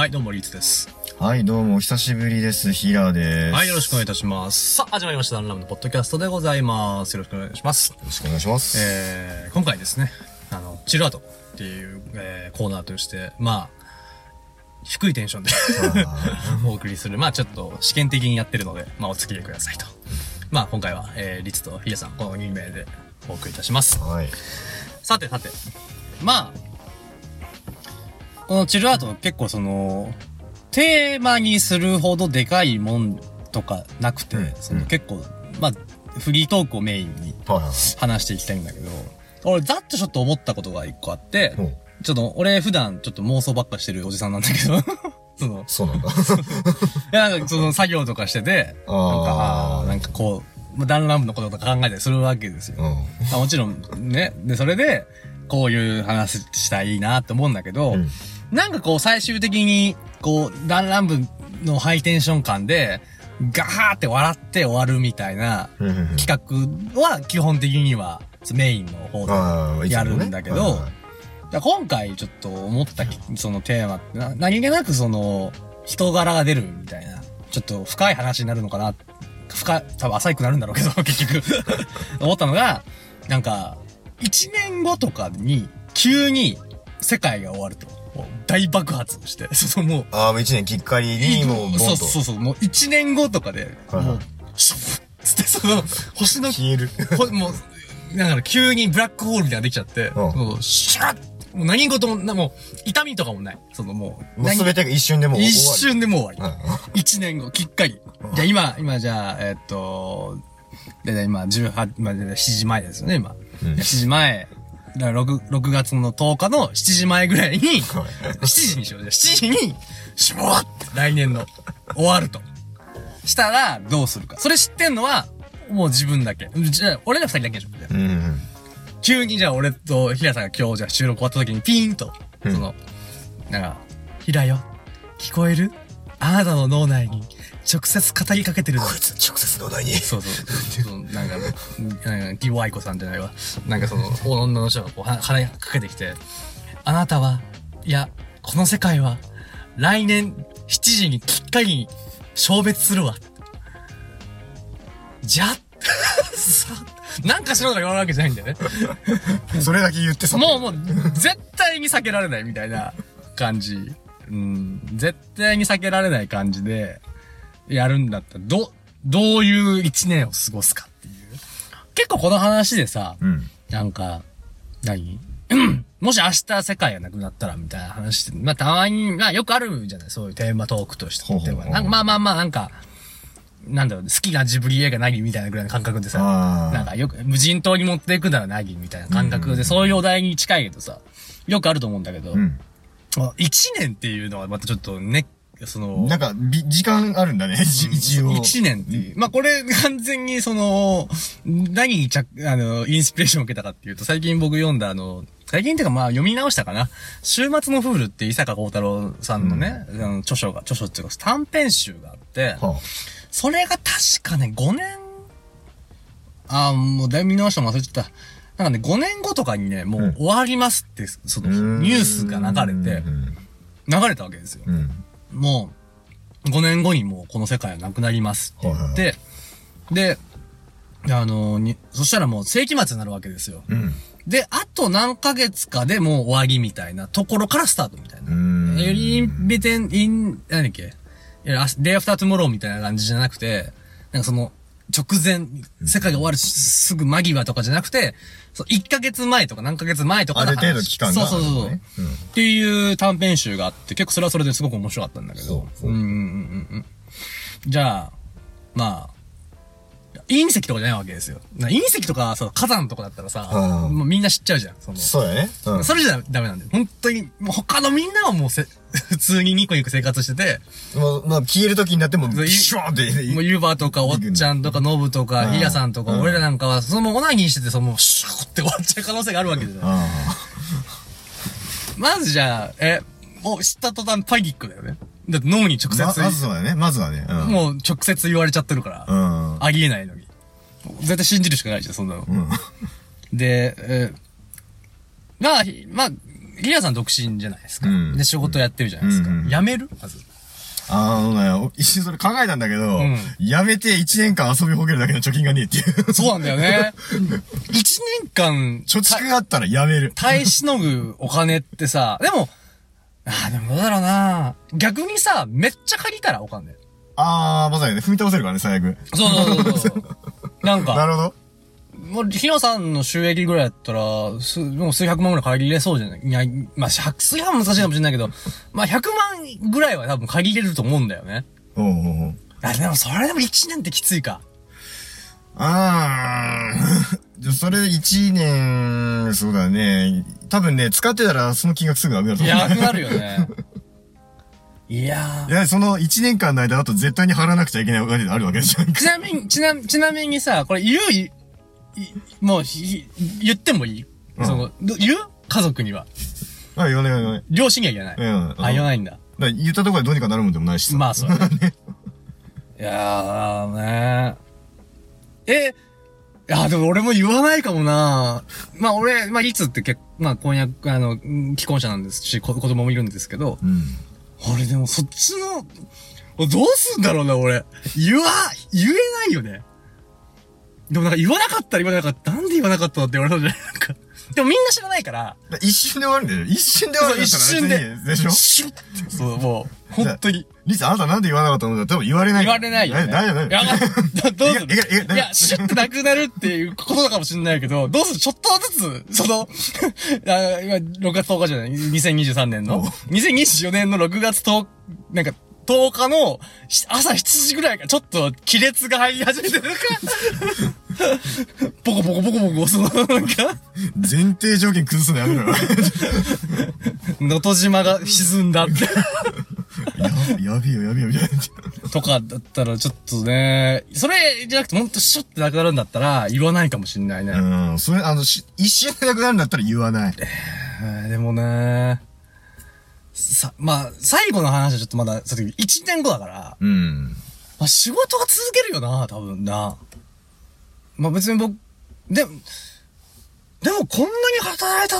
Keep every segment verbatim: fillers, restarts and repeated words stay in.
はい、どうも、リーツです。 はい、どうも、お久しぶりです。ヒラです。 はい、よろしくお願いいたします。さあ、始まりました、ダンラムのポッドキャストでございます。よろしくお願いします。よろしくお願いします。 えー、今回ですね、あの、チルアウトっていう、えー、コーナーとして、まあ、低いテンションでお送りする。まあ、ちょっと試験的にやってるので、まあ、お付き合いくださいと。まあ、今回は、えー、リツとヒラさん、このに名でお送りいたします。 はい。 さて、さて、まあ、このチルアウト結構その、テーマにするほどでかいもんとかなくて、うん、その結構、まあ、フリートークをメインに話していきたいんだけど、俺ざっとちょっと思ったことが一個あって、うん、ちょっと俺普段ちょっと妄想ばっかしてるおじさんなんだけど、その、 そうなんだ。いや、なんかその作業とかしてて、なんか、なんかこう、ダンラムのこととか考えたりするわけですよ。うん、もちろんね、で、それで、こういう話したらいいなって思うんだけど、うん、なんかこう最終的に、こう、ダンランブのハイテンション感で、ガーって笑って終わるみたいな企画は基本的にはメインの方でやるんだけど、今回ちょっと思ったそのテーマってな、何気なくその人柄が出るみたいな、ちょっと深い話になるのかな、深い、多分浅くなるんだろうけど、結局思ったのが、なんか、一年後とかに急に世界が終わると。大爆発して、そうもう。 ああ、もう一年きっかりに、もう、 そうそうそう、もう一年後とかで、はいはい、もう、シュッつって、その、星の、 消える。 もう、だから急にブラックホールみたいなのができちゃって、うん、もう、シュッもう何事も、もう、痛みとかもない。そのもう、 もう全てが一瞬でもう終わり。 一瞬でもう終わり。一年後、きっかり。じゃあ今、今じゃあ、えー、っと、で、今、じゅうはち、まあ、しちじまえですよね、今。うん、しちじまえ。だから 6, 6月のとおかのしちじまえぐらいに、しちじにしよう。しちじに、シュワーって来年の終わると。したら、どうするか。それ知ってんのは、もう自分だけ。じゃあ、俺ら二人だけでしょ。うんうん、急にじゃあ俺とヒラさんが今日じゃあ収録終わった時にピーンと、うん、その、なんか、ヒラよ、聞こえる？あなたの脳内に直接語りかけてるの。 こいつ直接脳内に。 そうそう。そうなんか、なんか、ディオアイコさんじゃないわ。なんかその、女の人がこう、話しかけてきて、あなたは、いや、この世界は、来年しちじにきっかりに消滅するわ。じゃさ、なんかしろとか言われるわけじゃないんだよね。 それだけ言ってさ。 もうもう、絶対に避けられないみたいな感じ。うん、絶対に避けられない感じで、やるんだったら、ど、どういう一年を過ごすかっていう。結構この話でさ、うん、なんか、何もし明日世界がなくなったらみたいな話って、まあたまに、まあよくあるじゃない、そういうテーマトークとして。ほうほうほうなんかまあまあまあなんか、なんだろう、好きなジブリ映画何みたいなぐらいの感覚でさ、なんかよく、無人島に持っていくなら何みたいな感覚で、そういうお題に近いけどさ、よくあると思うんだけど、うん一年っていうのはまたちょっとね、その、 なんか、時間あるんだね、一応。 一年っていう。まあ、これ完全にその、何に着、あの、インスピレーションを受けたかっていうと、最近僕読んだあの、最近っていうかまあ読み直したかな。週末のフールって伊坂幸太郎さんのね、うん、あの著書が、著書っていうか短編集があって、はあ、それが確かね、ごねん、ああ、もうだいぶ見直したの忘れちゃった。なんかね、ごねんごとかにね、もう終わりますって、その、ニュースが流れて、流れたわけですよ。うん、もう、ごねんごにもうこの世界はなくなりますって言って、で、あの、に、そしたらもう世紀末になるわけですよ。うん、で、あと何ヶ月かでもう終わりみたいなところからスタートみたいな。よりインベテン、イン、何だっけデイアフタートゥモローみたいな感じじゃなくて、なんかその、直前、世界が終わるすぐ間際とかじゃなくて、そういっかげつまえとか何ヶ月前とかある程度期間がある、 ね。そうそうそう、うん。っていう短編集があって、結構それはそれですごく面白かったんだけど。そうそううんうんうんうん。じゃあ、まあ、隕石とかじゃないわけですよ。隕石とかさ、火山とかだったらさ、うん、もうみんな知っちゃうじゃん。そのそうだね、 うん。それじゃダメなんだよ。本当に、もう他のみんなはもうせ普通にニコニコ生活してて。 もう、まあ、消える時になっても、シュワーって。 もうユーバーとか、おっちゃんとか、ノブとか、ヒヤさんとか、俺らなんかは、そのままオナニーしてて、その、シューって終わっちゃう可能性があるわけじゃない。まずじゃあ、え、もう知った途端パニックだよね。だって脳に直接。ま、 まずはね、まずはね。 うん、もう直接言われちゃってるから。うん、ありえないのに。絶対信じるしかないじゃん、そんなの。うん、で、えー、まあ、まあ、 リアさん独身じゃないですか。 うん、 で、仕事やってるじゃないですか。うんうん、辞めるまず。 あのね、一瞬それ考えたんだけど、うん、辞めて一年間遊びほげるだけの貯金がねえっていう。 そうなんだよね。一年間、 貯蓄があったら辞める。 耐えしのぐお金ってさ、でも、ああ、でもどうだろうな。逆にさ、めっちゃ借りたらお金。 あー、まさにね、踏み倒せるからね、最悪。 そうそうそうそう。なんか。 なるほど。 もう、ヒロさんの収益ぐらいやったら、す、もう数百万ぐらい借りれそうじゃないいや、まあ、百、数百万難しいかもしれないけど、まあ、百万ぐらいは多分借りれると思うんだよね。 おうおうおう。 あ、でもそれでも一年ってきついか。 あー。じゃ、それ一年、そうだね。多分ね、使ってたらその金額すぐなくなると思う。 いや、なくなるよね。いやー。 いや、その一年間の間だと絶対に払わなくちゃいけないお金があるわけじゃん。 ちなみに、ちな、ちなみにさ、これ言う、いもうひ、言ってもいい、うん、その、言う家族には。 あ、言わない言わない。 両親には言わない。うん。あ、言わないんだ。だから言ったところでどうにかなるもんでもないしさ。 まあ、そうだね。いやーねー。え、いや、でも俺も言わないかもな。まあ俺、まあ、いつって結まあ婚約、あの、既婚者なんですし、子供もいるんですけど、うん、俺でもそっちの、どうすんだろうな、俺。言わ、言えないよね。でもなんか言わなかったら言わなかった。なんで言わなかったのって言われたんじゃないなんか。でもみんな知らないから。 一瞬で終わるんだよ。一瞬で終わるんだったら一瞬で。 でしょシュッて。そう、もう、本当に。 リツ、あなたなんで言わなかったのだ多分言われない。 言われないよ、ね。 大丈夫、大丈夫。どうするいや、シュッてなくなるっていうことかもしれないけど、どうするちょっとずつ、その、あ今、ろくがつとおかじゃない ?にせんにじゅうさんねんの。にせんにじゅうよねんのろくがつとおか、なんか、とおかの朝しちじぐらいからちょっと亀裂が入り始めてるから、ポコポコポコポコ、その、なんか。 前提条件崩すのやめろよ。 能登島が沈んだって。 や、やべえよ、やべえよ、みたいな。 とかだったらちょっとね、それじゃなくてほんとシュッてなくなるんだったら言わないかもしんないね。 うん、それ、あの、一瞬でなくなるんだったら言わない。 えー、でもね、さ、まあ、最後の話はちょっとまだ、さて、いちねんごだから、うん。まあ、仕事は続けるよな、多分な。まあ別に僕、で、でもこんなに働いたって、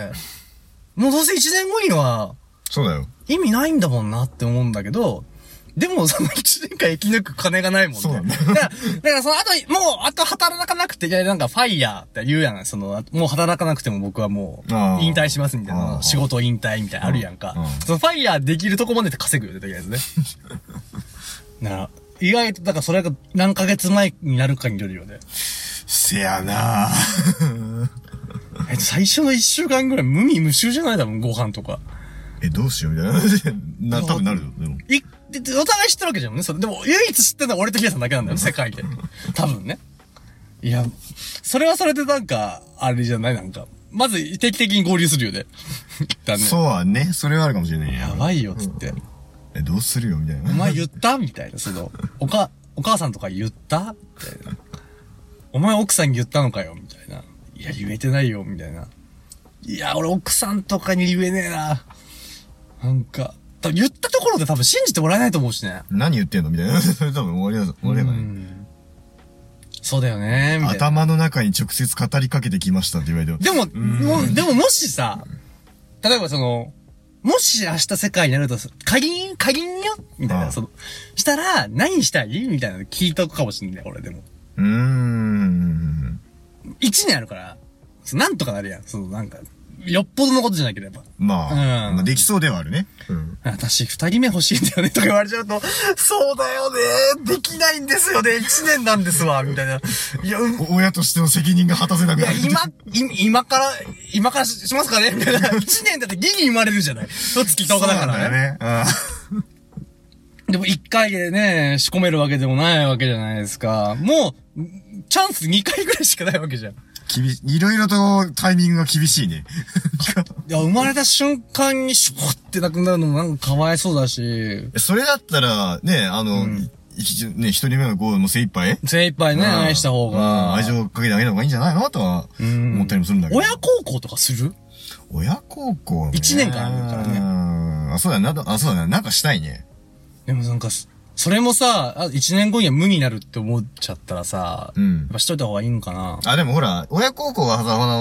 もうどうせいちねんごには、 そうだよ。 意味ないんだもんなって思うんだけど、でもそのいちねんかん生き抜く金がないもんね。 そうだね。 だから、だからその後、もう、あと働かなくて、いや、なんかファイヤーって言うやん。その、もう働かなくても僕はもう、引退しますみたいな。仕事引退みたいなあるやんか。そのファイヤーできるとこまで稼ぐよね、とりあえずね。なら、意外と、だからそれが何ヶ月前になるかによるよね。 せやなぁ。 え、最初のいっしゅうかんぐらい無味無臭じゃないだもん、ご飯とか。 え、どうしようみたいな。な、多分なるよ、でも。 い、お互い知ってるわけじゃんね。それでも、唯一知ってるのは俺とヒデさんだけなんだよ、世界で。多分ね。いや、それはそれでなんか、あれじゃないなんか。まず、定期的に合流するよね。 だね。そうはね。それはあるかもしれない。 やばいよ、つって。 え、どうするよ、みたいな。 お前言ったみたいな、その、おか、お母さんとか言ったみたいな。お前奥さんに言ったのかよみたいな。いや、言えてないよ、みたいな。いや、俺奥さんとかに言えねえな。なんか、多分言ったところで多分信じてもらえないと思うしね。 何言ってんのみたいな。それ多分終わりだ、終わりだね。 そうだよねみたいな。 頭の中に直接語りかけてきましたって言われても。 でも、もでももしさ、例えばその、もし明日世界になると、仮に、仮によみたいな、その、したら、何したいみたいなの聞いとくかもしんない、俺でも。 うーん。 一年あるから、なんとかなるやん。その、なんか、よっぽどのことじゃなければ。 まあ、うん、まあ、できそうではあるね。 うん。私、二人目欲しいんだよね、とか言われちゃうと、そうだよね、できないんですよね、一年なんですわ、みたいな。いや、 親としての責任が果たせなくなる。 いや、今、今から、今からしますかねみたいな。一年だってギリ生まれるじゃない。一月とおかだからね。そうだよね。うん。でも一回でね、仕込めるわけでもないわけじゃないですか。もう、チャンス二回ぐらいしかないわけじゃん。 厳しい、いろいろとタイミングが厳しいね。 いや、生まれた瞬間にシュポってなくなるのもなんかかわいそうだし。 それだったら、ね、あの、うん、ね、一人目の子も精一杯精一杯ね、愛した方が。 愛情をかけてあげた方がいいんじゃないのとは、思ったりもするんだけど。 親孝行とかする親孝行ね。 一年間あるからね。 あ、そうだね。あ、そうだね。なんかしたいね。 でもなんか、それもさ、あ、一年後には無になるって思っちゃったらさ、うん。やっぱしといた方がいいんかな。 あ、でもほら、親孝行はさ、あの、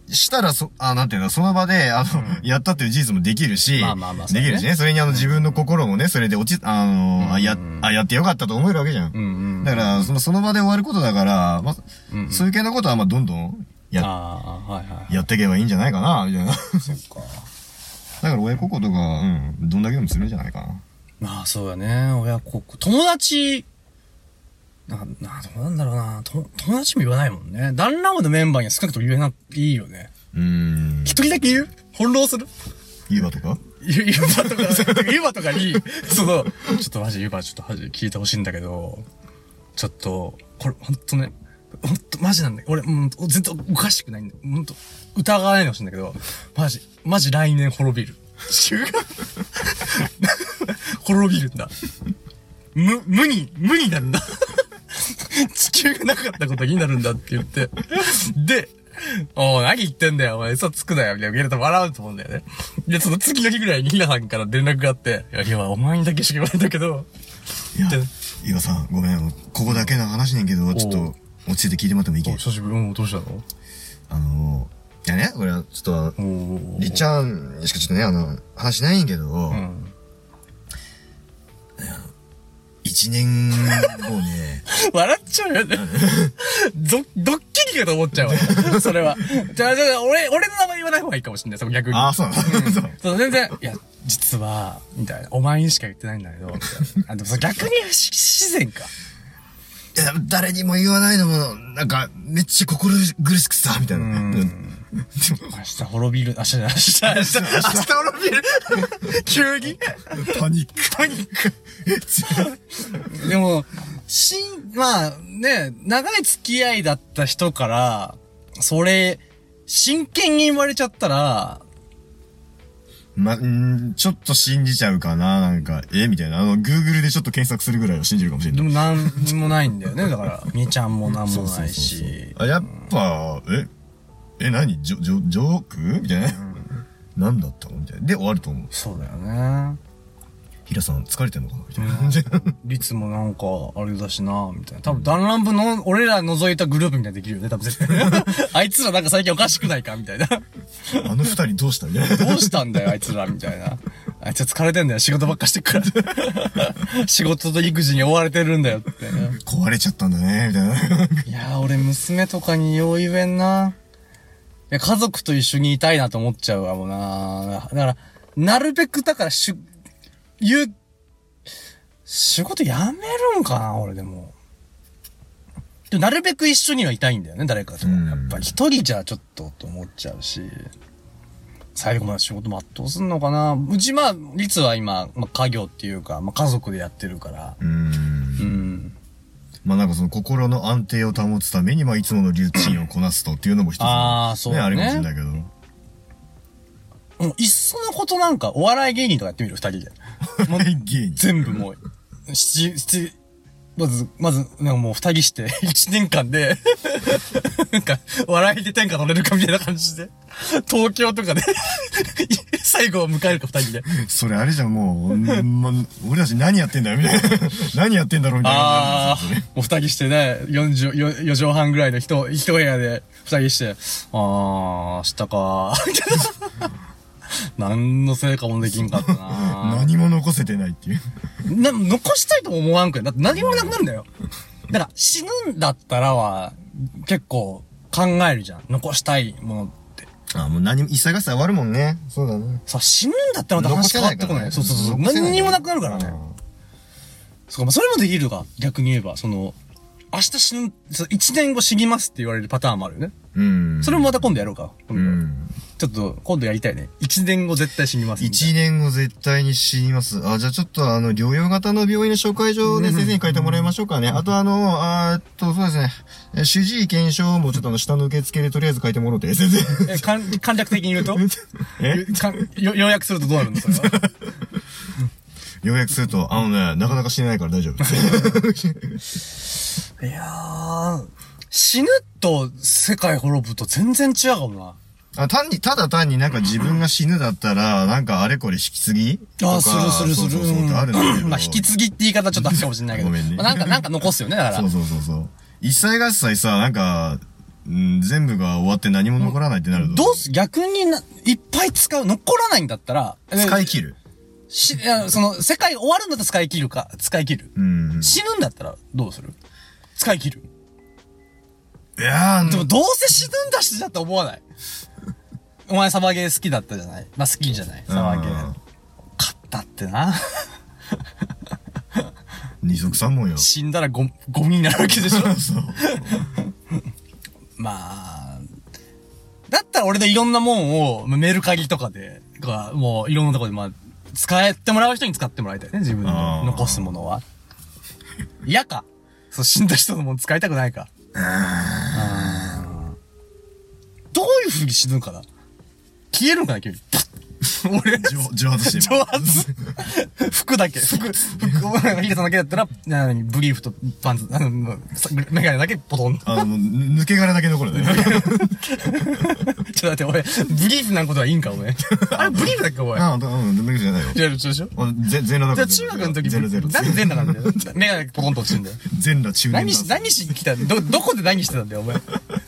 したら、そ、あ、なんていうの、その場で、あの、うん、やったっていう事実もできるし、 まあまあまあ、 ね、できるしね。それにあの、自分の心もね、それで落ち、あの、うんうん、あ、や、あ、やってよかったと思えるわけじゃん。うんうん、だから、その、その場で終わることだから、まあ、うんうん、そういう系のことは、まあ、どんどん、や、あはいはいはい、やっていけばいいんじゃないかな、みたいな。そっか。だから親孝行とか、うん、どんだけでもするんじゃないかな。 まあ、そうだね。親孝行。友達、な、な、どうなんだろうな。と、友達も言わないもんね。ダンラムのメンバーには少なくとも言えなくていいよね。うーん。一人だけ言う翻弄するユーバとかユーバとか、ユーバとかに、その、ちょっとマジユーバちょっと聞いてほしいんだけど、ちょっと、これほんとね、ほんとマジなんだよ。俺、うん、全然おかしくないんだよ。ほんと、疑わないでほしいんだけど、マジ、マジ来年滅びる。滅びるんだ。無、無に、無になるんだ。地球がなかったことになるんだって言って。で、おー、何言ってんだよ、お前、嘘つくなよ、みたいな。言うと笑うと思うんだよね。で、その次の日ぐらいにひなさんから連絡があって、いや、いや、お前にだけしか言わないんだけど、 いや、伊賀さん、ごめん、ここだけの話ねんけど、ちょっと、落ち着いて聞いてもらってもいいけど。 久しぶり、うん、どうしたの？ あの、いやね、俺は、ちょっと、りっちゃんにしかちょっとね、あの、話しないんけど、うん。一年後ね。 笑っちゃうよね。ド、ドッキリかと思っちゃうわ。それは。じゃあ、じゃあ、俺、俺の名前言わない方がいいかもしれない、その逆に。 ああ、そうなの、うん、 そう、全然、いや、実は、みたいな。お前にしか言ってないんだけど、みたいな。あ、でもそ逆に不自然か。 いや、誰にも言わないのも、なんか、めっちゃ心苦しくさ、みたいな。 明日滅びる。明日、明日、明日、明日滅びる。急にパニック。 パニック。でも、しん、まあね、長い付き合いだった人から、それ、真剣に言われちゃったら、 ま、んちょっと信じちゃうかな、なんか、えみたいな。あの、Google でちょっと検索するぐらいは信じるかもしれない。 でもなんもないんだよね。だから、みーちゃんもなんもないし。そうそうそうそうあ、やっぱ、うん、え、え、何ジョ、ジョ、ジョークみたいな。うん、何だったのみたいな。で、終わると思う。 そうだよね。 平さん疲れてんのかなみたいな。 率もなんか、あれだしなみたいな。多分、ダンランブの、俺ら覗いたグループみたいにできるよね、多分絶対。あいつらなんか最近おかしくないかみたいな。 あの二人どうしたみたいな。 どうしたんだよ、あいつらみたいな。あいつは疲れてんだよ、仕事ばっかしてくから。仕事と育児に追われてるんだよって、ね。 壊れちゃったんだね、みたいな。 いやー、俺娘とかによう言えんな。いや、家族と一緒にいたいなと思っちゃうわ、もうな。だから、なるべくだからしゅ、言う、仕事辞めるんかな俺でも。でもなるべく一緒にはいたいんだよね、誰かと。やっぱり一人じゃちょっとと思っちゃうし。最後まで仕事全うすんのかなうちまあ、律は今、まあ家業っていうか、まあ家族でやってるから。うん。うん。 まあなんかその心の安定を保つために、まあいつものルーチンをこなすとっていうのも一つの、 ああ、そうね。 あるかもしれないけど。もう、いっそのことなんか、お笑い芸人とかやってみる二人で。 お笑い芸人全部もう、七、七、まず、まず、なんかもう二人して、一年間で、なんか、笑いで天下取れるかみたいな感じで、東京とかで、最後を迎えるか二人で。 それあれじゃん、もう、ま、俺たち何やってんだよ、みたいな。何やってんだろう、みたいな。 ああ、もう二人してね、四畳、四畳半ぐらいの人、一部屋で二人して、ああ、明日かー、みたいな。何の成果もできんかったな何も残せてないっていう。 な、残したいとも思わんくん。だって何もなくなるんだよ。だから死ぬんだったらは、結構考えるじゃん。残したいものって。 ああ、もう何も、一切合切終わるもんね。そうだね。 さ、死ぬんだったらまた話変わってこない。ね、そうそうそう。何にもなくなるからね。そうか、まあ、それもできるか。逆に言えば、その、明日死ぬ、一年後死にますって言われるパターンもあるよね。うん。それもまた今度やろうか。今度。うん。ちょっと、今度やりたいね。一年後絶対死にます。 一年後絶対に死にます。あ、じゃあちょっとあの、療養型の病院の紹介状で先生に書いてもらいましょうかね。あとあの、あーっと、そうですね。主治医検証もちょっとあの、下の受付でとりあえず書いてもらおうて、先生。 え、簡略的に言うとえかよ要約するとどうなるのそれは。 要約すると、あのね、なかなか死ねないから大丈夫。 いやー、死ぬと世界滅ぶと全然違うかもな。 あ、単に、ただ単になんか自分が死ぬだったら、なんかあれこれ引き継ぎああ、するするする。 そうそうそう、あるんだけど。 まあ、引き継ぎって言い方ちょっとあるかもしれないけど。ごめんね。まあ、なんか、なんか残すよね、だから。 そうそうそうそう。一切合切さ、なんか、 うん、全部が終わって何も残らないってなると。 どうす、逆にな、いっぱい使う、残らないんだったら、 使い切る。 し、いや、その、世界終わるんだったら使い切るか、使い切る。うん。死ぬんだったらどうする？使い切る。 いやー、 でもどうせ死ぬんだしだって思わない。お前サバゲー好きだったじゃない？まあ、好きじゃないサバゲー。勝ったってな。 二足三門よ。 死んだらゴ、ゴミになるわけでしょ。そう。まあ、だったら俺でいろんなもんをメルカリとかで、かもういろんなところでまあ、使えてもらう人に使ってもらいたいね、自分の残すものは。嫌か。そう、死んだ人のもの使いたくないか。どういう風に死ぬのかな？消えるのかな、急に。俺、 蒸発してる。蒸発服だけ。服、服、ヒデさんだけだったら、なに、ブリーフとパンツ、あの、メガネだけポトン。 あの、抜け殻だけ残るね。 ちょっと待って、俺、ブリーフなんことはいいんか、お前。あれ、ブリーフだっけ、お前。 あ、うん、ブリーフじゃないよ。 いや、そうでしょ全裸だから。 じゃあ中学の時、 全裸ゼロ。 なんで全裸なんだよ。メガネポトンと落ちるんだよ。 全裸中年。 何し、何しに来たど、どこで何してたんだよ、お前。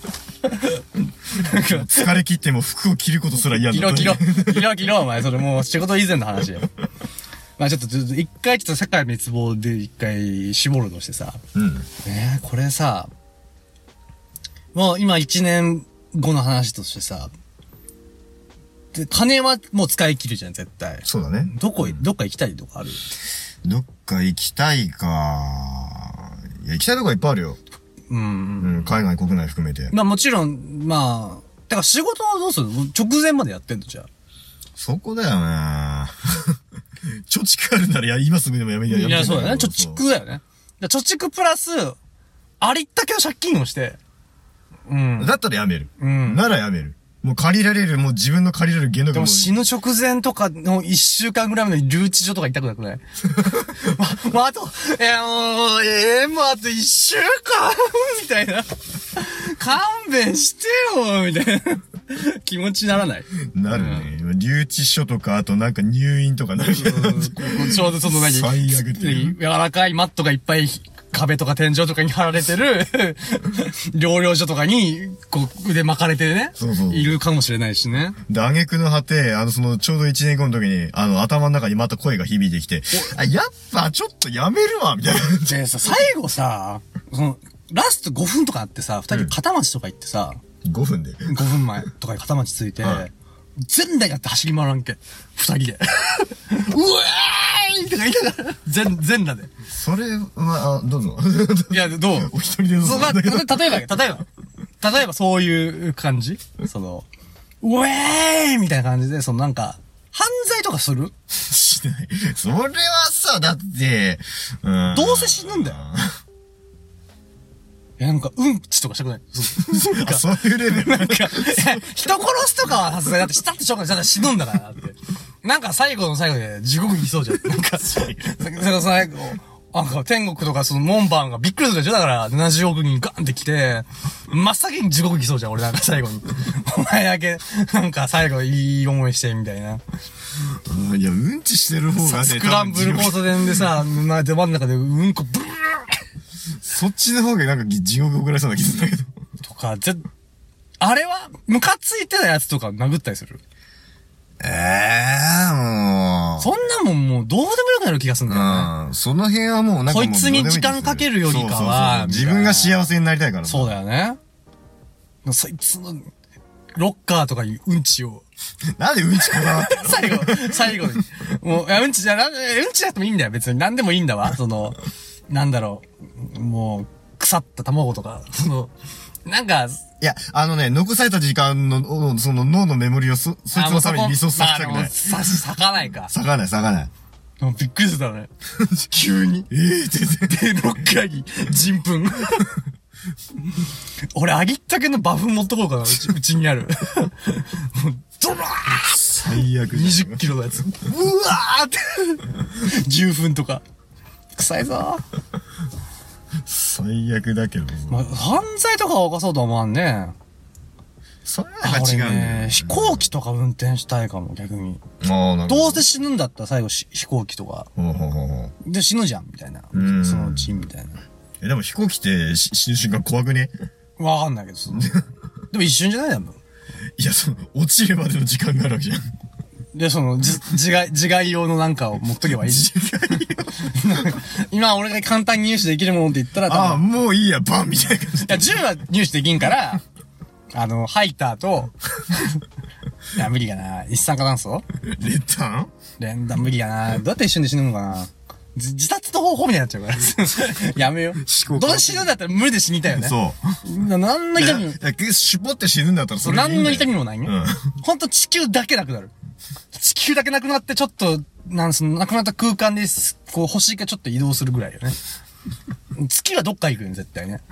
疲れ切っても服を着ることすら嫌だ。 着ろ着ろ。着ろ着ろ、お前。それもう仕事以前の話よ。まあちょっと、ちょっと一回ちょっと世界滅亡で一回絞るとしてさ。うん。ねえ、これさ、もう今一年後の話としてさ、で、金はもう使い切るじゃん、絶対。 そうだね。 どこ、どっか行きたいとかある？ どっか行きたいか。いや、行きたいとこいっぱいあるよ。うん、うん。海外国内含めて。 まあもちろん、まあ、だから仕事はどうする？直前までやってんのじゃあ。 そこだよね。貯蓄あるなら、いや、今すぐでもやめてやめて。 いや、そうだね。貯蓄だよね。貯蓄プラス、ありったけの借金をして。 うん。だったらやめる。うん。ならやめる。もう借りられる、もう自分の借りられる限度がでも死ぬ直前とかの一週間ぐらいの留置所とか行きたくなくない？ま、まあ、あと、いや、もう、ええー、もうあと一週間みたいな。勘弁してよみたいな。気持ちにならない？ なるね。うん、留置所とか、あとなんか入院とかなる。ちょうどその何最悪って。柔らかいマットがいっぱい壁とか天井とかに貼られてる、療養所とかに、こう、腕巻かれてね。そうそう。いるかもしれないしね。 で、挙句の果て、あの、その、ちょうど一年後の時に、あの、頭の中にまた声が響いてきて、あ、やっぱ、ちょっとやめるわ、みたいな。 でさ、最後さ、その、ラストごふんとかあってさ、二人片町とか行ってさ、 うん、ごふんで ? ご 分前とかに片町ついて、はい、全裸やって走り回らんけ。二人で。うわーいとか言いながら、全、全裸で。 それは、どうぞ。 いや、どうお一人でどうぞ。 そう、まあ、例えば、例えば、例えばそういう感じその、うえーいみたいな感じで、そのなんか、犯罪とかする？ しない。それはさ、だって、 うん、どうせ死ぬんだよ。いや、なんか、うんちとかしたくない。 そうなんかそういうレベル。 なんか、人殺すとかはさすがに、だってしたってしょうがない。だって死ぬんだから、って。なんか最後の最後で地獄にいそうじゃん。なんか、それが最後、なんか天国とかその門番がびっくりするでしょだからななじゅうおくにんガンって来て、真っ先に地獄にいそうじゃん、俺なんか最後に。お前だけ、なんか最後いい思いして、みたいな。 いや、うんちしてる方がね。 スクランブル交差点でさ、まで真ん中でうんこブルーそっちの方がなんか地獄送られそうな気するんだけど。 とか、ぜ、あれは、ムカついてたやつとか殴ったりする？ ええー、もう。 そんなもんもうどうでもよくなる気がするんだよね。 うん。その辺はもうなんかもうこいつに時間かけるよりかは。そうそうそう自分が幸せになりたいから。 そうだよね。そいつの、ロッカーとかにうんちを。 なんでうんちこだわってんの最後、最後に。もう、いや、うんちじゃな、うんちだってもいいんだよ。別に何でもいいんだわ。その、なんだろう。もう、腐った卵とか、その、なんか、 いや、あのね、残された時間の、その脳のメモリをそ、そいつのためにリソースさせたくない。 さ、咲かないか。 咲かない、咲かない。 びっくりするだろね。急に。 ええー、全然。で、ロッカーに、人糞。俺、あぎったけのバフ持っとこうかな、うち、うちにある。ドラー最悪。 にじゅっキロのやつ。うわーって。じゅっぷんとか。臭いぞー。 最悪だけど。 まあ、犯罪とかは犯そうとは思わんね。 それなんか違うんだよね。 飛行機とか運転したいかも、逆に。 ああ、なるほど。 どうせ死ぬんだったら最後飛行機とか。ほうほうほうほうで、死ぬじゃん、みたいな。そのうち、みたいな。 え、でも飛行機って死ぬ瞬間怖くね？ わかんないけど、そのでも一瞬じゃないだもん。 いや、その、落ちるまでの時間があるわけじゃん。 で、その、じ、自害、自害用のなんかを持っとけばいいし。自害用今俺が簡単に入手できるものって言ったら、 ああ、もういいや、バンみたいな感じ。 いや、銃は入手できんから、あの、ハイターと、いや、無理かな。一酸化炭素練炭連弾無理やな。どうやって一瞬で死ぬのかな。自殺の方法みたいになっちゃうから。やめよう。どう死ぬんだったら無理で死にたいよね。 そう。 何の痛みも。 絞って死ぬんだったらそれでいいんだよ。 何の痛みもないね。うん。ほんと地球だけなくなる。地球だけなくなってちょっと、なんすの、なくなった空間です。こう星がちょっと移動するぐらいよね。月はどっか行くよね、絶対ね。 うん。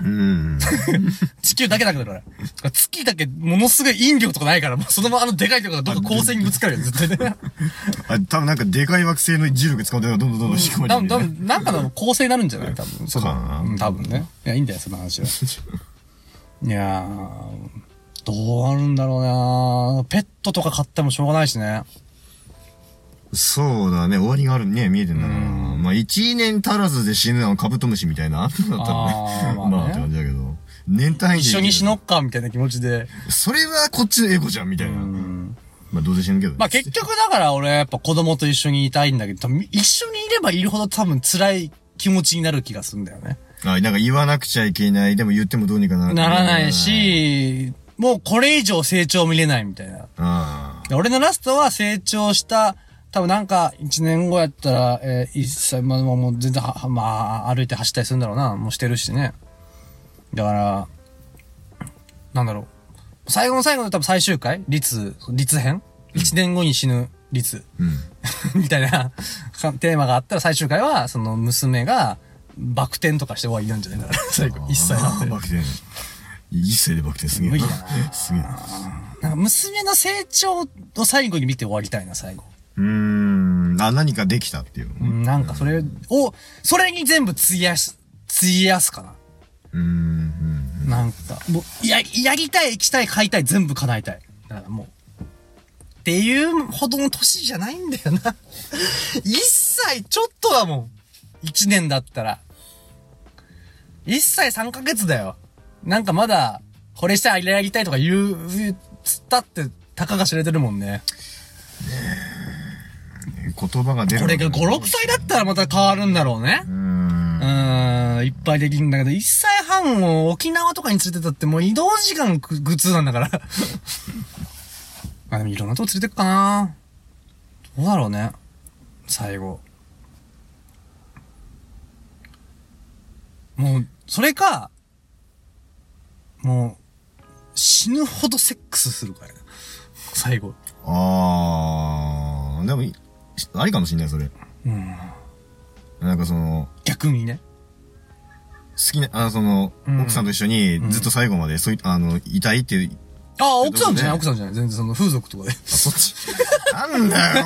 地球だけなくなるから。月だけものすごい引力とかないから、もうそのままあのでかいところがどっか光線にぶつかるよ、絶対ね。 あ、多分なんかでかい惑星の重力使うとどんどんどんどん引き込まれてる。 多分、なんかの構成になるんじゃない多分。そうか。うん、多分ね。いや、いいんだよ、その話は。いやー、どうなるんだろうな。ペットとか飼ってもしょうがないしね。 そうだね、終わりがあるね、見えてんだな。まあ、一年足らずで死ぬのはカブトムシみたいな。だったらね。あまあ、ね、まあ、って感じだけど。年単位で。 一緒に死のっか、みたいな気持ちで。 それはこっちのエゴじゃん、みたいな。まあ、どうせ死ぬけどね。 まあ、結局だから俺やっぱ子供と一緒にいたいんだけど、多分一緒にいればいるほど多分辛い気持ちになる気がするんだよね。 あ、なんか言わなくちゃいけない。でも言ってもどうにかならない。 ならないし、もうこれ以上成長見れないみたいな。 あ俺のラストは成長した、多分なんか、一年後やったら、えー、一歳、まあ、もう全然は、まあ、歩いて走ったりするんだろうな。もうしてるしね。だから、なんだろう。最後の最後の多分最終回律、律編一、うん、年後に死ぬ律。うん、みたいなテーマがあったら最終回は、その娘が、バク転とかして終わりなんじゃないかな。最後、一歳なって。 バク転。一歳でバク転すげえ。 無理だな。 すげえ。 なんか娘の成長を最後に見て終わりたいな、最後。 うーん。あ、何かできたっていう。 うん、なんかそれを、それに全部費やし、費やすかな。 うーん。 なんか、もう、や、やりたい、行きたい、買いたい、全部叶えたい。だからもう、っていうほどの年じゃないんだよな。一歳ちょっとだもん。一年だったら。一歳三ヶ月だよ。なんかまだ、これしたい、あれやりたいとか言う、言ったって、たかが知れてるもんね。 言葉が出る。 これがご、ろくさいだったらまた変わるんだろうね。うーん。うーん。いっぱいできるんだけど、いっさいはんを沖縄とかに連れてたってもう移動時間苦痛なんだから。あ、でもいろんなとこ連れてくかな。どうだろうね。最後。もう、それか、もう、死ぬほどセックスするからね。最後。 あー。でも、ありかもしんない、それ。うん。なんかその、 逆にね。 好きな、あの、その、うん、奥さんと一緒にずっと最後まで、そうい、あの、いたいっていう。 ああ、奥さんじゃない、奥さんじゃない。全然その風俗とかで。あ、 そっち。なんだよ。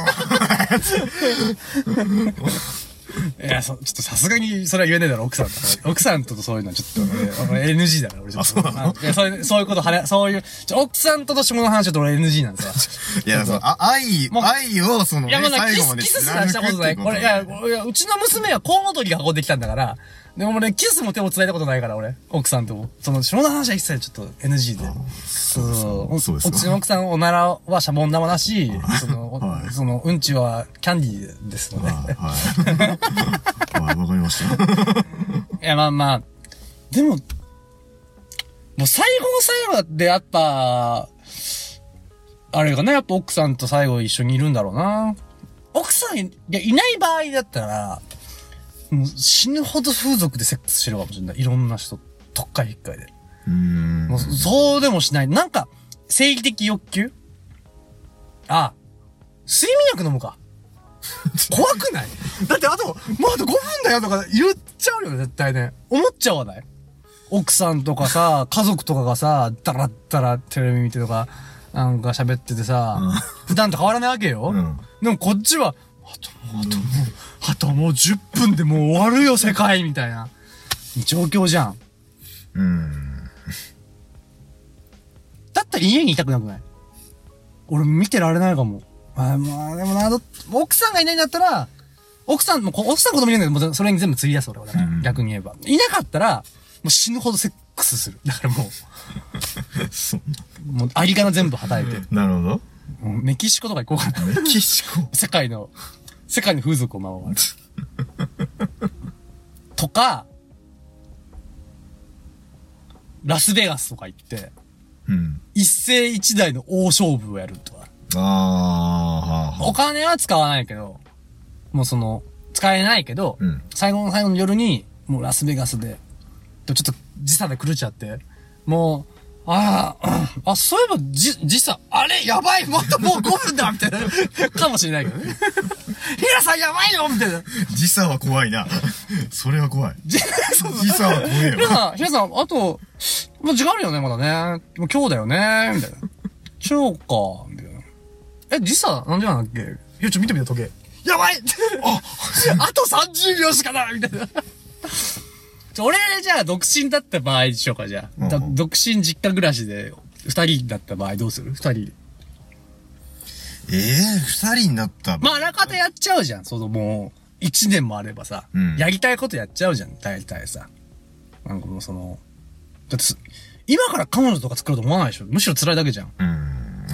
いや、そ、ちょっとさすがにそれは言えねえだろ、奥さんとか。奥さんとそういうのはちょっと、俺、エヌジー だから、俺ちょっと。あ、そうなの？いや、そういう、そういうことはね、そういう、ちょ、奥さんとの下の話は俺 エヌジー なんですよ。いや、そう、あ、愛、愛を、その、 いや、まだキス、キスすらしたことない。俺、いや、いや、うちの娘はコウノトリが運んできたんだから、でも俺、キスも手も繋いだことないから、俺。奥さんとも。その、下の話は一切ちょっと エヌジー で。そう。そうです。うちの奥さん、おならはシャボン玉だし、その、その、うんちはキャンディーですので。はい。 はい、わかりました。 いや、まあまあ、でも、もう最後の最後でやっぱ、あれかな、やっぱ奥さんと最後一緒にいるんだろうな。奥さんいやいない場合だったら、もう死ぬほど風俗でセックスしてるかもしれない。いろんな人、特会引っかいで。うーん。もうそうでもしない。なんか、生理的欲求あ、睡眠薬飲むか。怖くない？だってあと、もうあとごふんだよとか言っちゃうよ、絶対ね。思っちゃわない？奥さんとかさ、家族とかがさ、だらったらテレビ見てとか、なんか喋っててさ、うん、普段と変わらないわけよ。うん、でもこっちは、あともう、あともう、あともうじゅっぷんでもう終わるよ、世界みたいな状況じゃん。うん。だったら家にいたくなくない？俺見てられないかも。あまあ、でもな、奥さんがいないんだったら、奥さん、もう奥さん子供いるんだけど、もうそれに全部費やす俺はだから、うん、逆に言えば。いなかったら、もう死ぬほどセッククスする。だからもう、 そう。 もう、アリガナ全部はたいて。 なるほど。 メキシコとか行こうかな。 メキシコ世界の、世界の風俗を回る。とか、ラスベガスとか行って、うん、一世一代の大勝負をやるとか。ああ、はあ、お金は使わないけど、もうその、使えないけど、うん、最後の最後の夜に、もうラスベガスで、ちょっと時差で狂っちゃって、もう、ああ、あ、そういえば、じ、時差、あれやばいもっともうごふんだみたいな。かもしれないけどね。ヒラさんやばいよみたいな。 時差は怖いな。それは怖い。時差は怖いよ。 ヒラさん、ヒラさん、あと、もう時間あるよね、まだね。もう今日だよね、みたいな。今日か、みたいな。え、時差何時なんだっけ？いや、ちょ、見てみて、時計。やばいあ、あとさんじゅうびょうしかないみたいな。俺、じゃあ、独身だった場合でしょうか、じゃあ。うん、独身実家暮らしで、二人だった場合どうする？二人。 ええー、二人になったまあ、あらかたやっちゃうじゃん。そのもう、一年もあればさ、うん、やりたいことやっちゃうじゃん、大体さ。なんかもうその、だって今から彼女とか作ろうと思わないでしょ？むしろ辛いだけじゃん。 うん。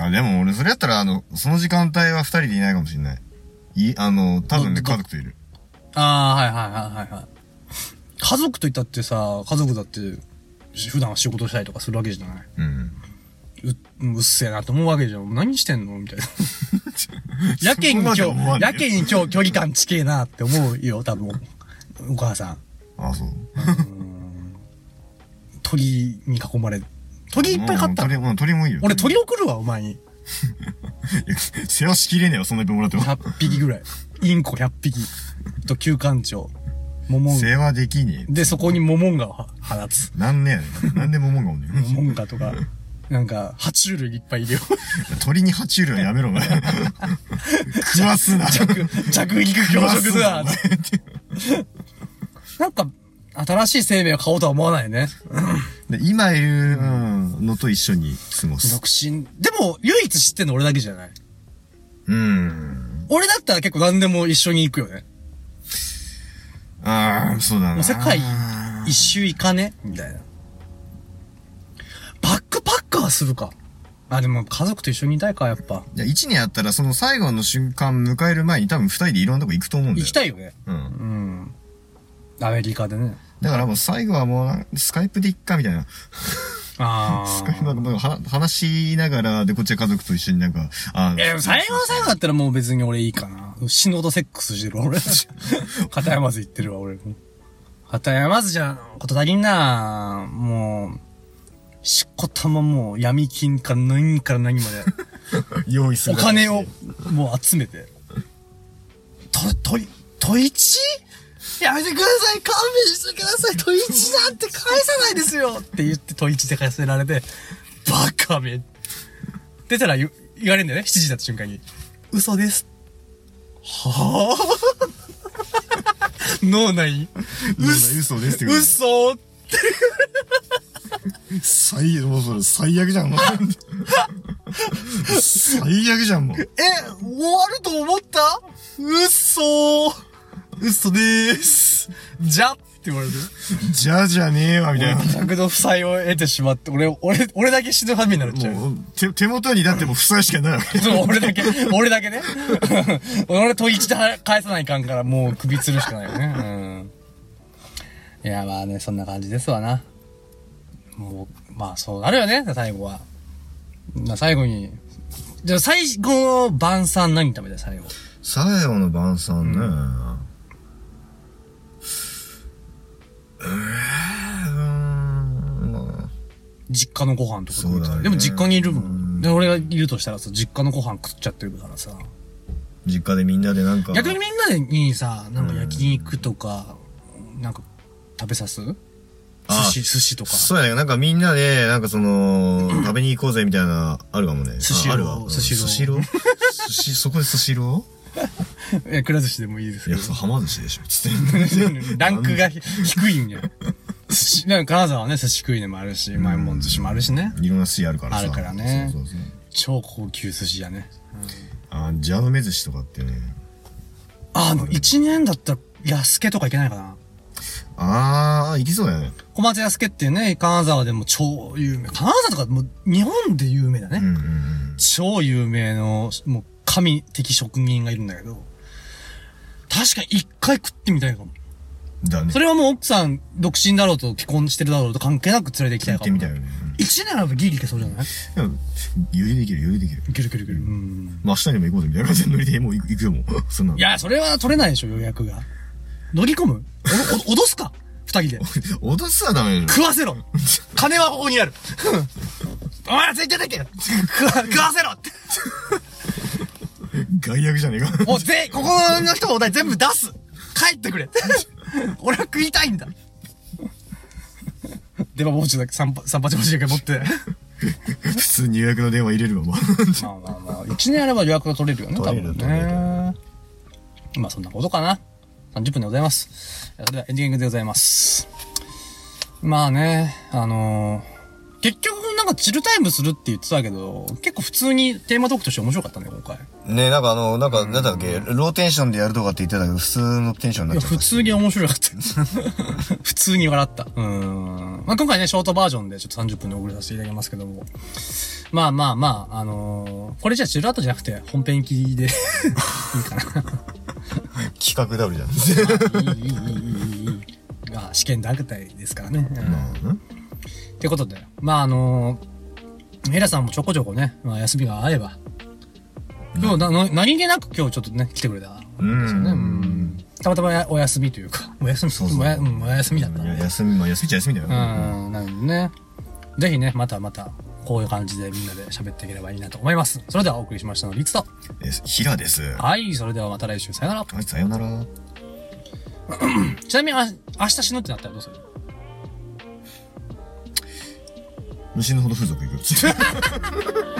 あ、でも俺、それやったら、あの、その時間帯は二人でいないかもしれない。い、あの、多分ね、家族といる。 ああ、はいはいはいはいはい。家族といったってさ、家族だって、普段は仕事したりとかするわけじゃない。うん。う、うっせえなと思うわけじゃん。何してんのみたいな。やけに今日、やけに今日距離感近えなって思うよ、多分。お母さん。 ああ、そう。 鳥に囲まれ、鳥いっぱい飼ったの。鳥、鳥もいいよ。 俺鳥送るわ、お前に。 世話しきれねえよ、そんなにもらっても。 ひゃっぴきぐらい。インコひゃっぴき。と、休館長。モモンガ。 世話できねえ。で、そこにモモンガを放つ。 なんねやねん。なんでモモンガおんねん。 モモンガとか、なんか、爬虫類いっぱいいるよ。 鳥に爬虫類はやめろ、お前。食わすな。 着、着陸強食だ。なんか、新しい生命を買おうとは思わないね。 で今いる、うん、のと一緒に過ごす。 独身。でも、唯一知ってんの俺だけじゃない。うん。俺だったら結構何でも一緒に行くよね。 ああ、そうだな。もう世界一周行かねみたいな。バックパッカーするか。あ、でも家族と一緒にいたいか、やっぱ。 いや、一年あったらその最後の瞬間迎える前に多分二人でいろんなとこ行くと思うんだよ。 行きたいよね。うん。うん。アメリカでね。 だからもう最後はもう、スカイプで行っか、みたいな。ああ。スカイプなんかもう話しながら、で、こっちは家族と一緒になんか、ああ。え、最後の最後だったらもう別に俺いいかな。死ぬほどセックスしてるわ、俺。片山津行ってるわ、俺も。片山津じゃ、こと足りんなもう、しっこたまもう闇金から何から何まで。 用意する。 お金を、もう集めて。と、と、といち？やめてください、勘弁してください、トイチなんて返さないですよって言ってトイチで返せられて、バカめ。出たら言、言われるんだよね、しちじだった瞬間に。嘘です。はぁ脳内嘘ですって言う。 嘘って。 最悪、もうそれ最悪じゃん、もう。最悪じゃん、もう。 え、終わると思った？嘘嘘でーす。じゃって言われる。 じゃじゃねえわ、みたいな。 尺の負債を得てしまって、俺、俺、俺だけ死ぬはめになっちゃう。もう手、手元にだっても負債しかないわけ。 そう、俺だけ、俺だけね。俺と一で返さないかんから、もう首吊るしかないよね。うん。いや、まあね、そんな感じですわな。もう、まあそうなるよね、最後は。最後に。じゃあ最後の晩餐何食べた最後。 最後の晩餐ね。うんえー、実家のご飯とかそうだね。 でも実家にいるもん。で、俺がいるとしたらさ、実家のご飯食っちゃってるからさ。 実家でみんなでなんか。 逆にみんなでにさ、なんか焼肉とか、なんか食べさす寿司、寿司とか。 そうやね。なんかみんなで、なんかその、食べに行こうぜみたいな、あるかもね。 寿司あるわ。 寿司寿司ロー寿司、そこで寿司ローいや、くら寿司でもいいですけど。 いや、はま寿司でしょ。つって。 ランクが低いんじゃん。寿司、なんか金沢はね、寿司食いでもあるし、うまいもん寿司もあるしね。 いろんな寿司あるからさ。 あるからね。 そうそうそう。 超高級寿司やね。 あ、ジャーノメ寿司とかってね。 あの、一年だったら安家とかいけないかな。 あー、行きそうだよね。 小松康介っていうね、金沢でも超有名。金沢とかもう日本で有名だね。 うんうんうん、 超有名の、もう神的職人がいるんだけど、確かに一回食ってみたいかも。 だね。 それはもう奥さん独身だろうと結婚してるだろうと関係なく連れて行きたいかも。 行ってみたいよね。 一年あればギリいけそうじゃない？ いや、余裕できる、余裕できる。 いけるいけるいける。うん。 まあ明日にも行こうぜみたいな感じで乗りでもう行くよもう。そんなの。 いや、それは取れないでしょ、予約が。乗り込むお、お、脅すか二人で。 脅すはダメだよ。 食わせろ金はここにあるお前らついててけ食わ、食わせろって害悪じゃねえか。 もうぜ、ここの人のお題全部出す帰ってくれ俺は食いたいんだ電話傍受だけ、三八八だけ持って。 普通に予約の電話入れるわ、もう。 まあまあまあ、一年あれば予約が取れるよね、多分ね。まあそんなことかな。さんじゅっぷんでございます。それではエンディングでございます。まあね、あのー、結局なんかチルタイムするって言ってたけど、結構普通にテーマトークとして面白かったね、今回。 ね、なんかあの、なんか、なんだっけ、ローテンションでやるとかって言ってたけど、普通のテンションになっちゃった。 いや、普通に面白かった。普通に笑った。うん。まあ、今回ね、ショートバージョンでちょっとさんじゅっぷんで送りさせていただきますけども。まあまあまあ、あのー、これじゃあチルアウトじゃなくて本編切りでいいかな。 企画ダブルじゃん。 いい、いい、いい、いい、いい。まあ、試験段階ですからね。うん。ってことで、まああのー、ヘラさんもちょこちょこね、まあ休みが合えば。今日な、な、何気なく今日ちょっとね、来てくれたんですよね。うん。たまたまお休みというか、お休み、そうそうおや、うん、お休みだった。 いや、休み、まあ休みっちゃ休みだよね。 うん、なのでね。ぜひね、またまた、こういう感じでみんなで喋っていければいいなと思います。それではお送りしましたのリツと。 ヒラです。 はい、それではまた来週、さよなら。 はい、さよなら。 ちなみに、あ、明日死ぬってなったらどうする？ 虫のほど風俗行く。